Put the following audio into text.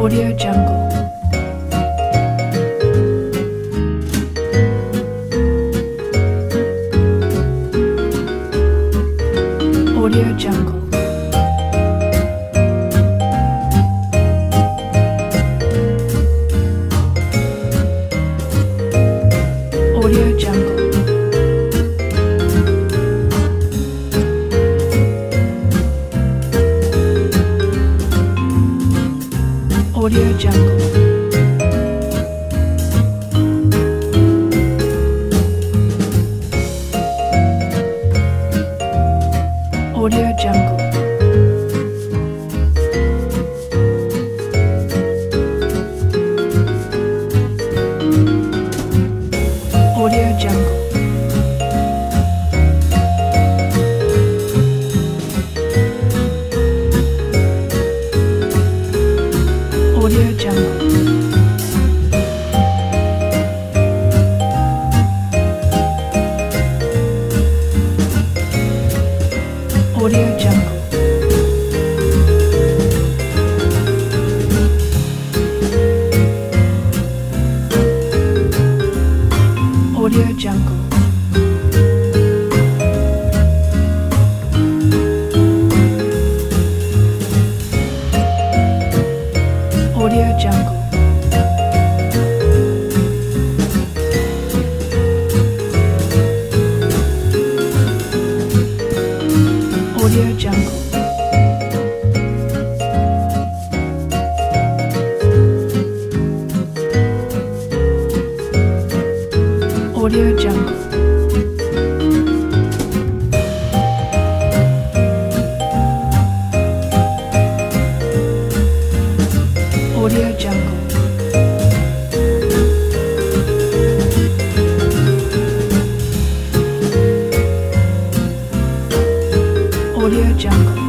Audio Jungle. Audio Jungle. Audio Jungle. Audio Jungle. Audio Jungle. Audio Jungle. Audio Jungle. Audio Jungle. Audio Jungle. Audio Jungle. Audio Jungle. Audio Jungle. Audio Jungle. Audio Jungle.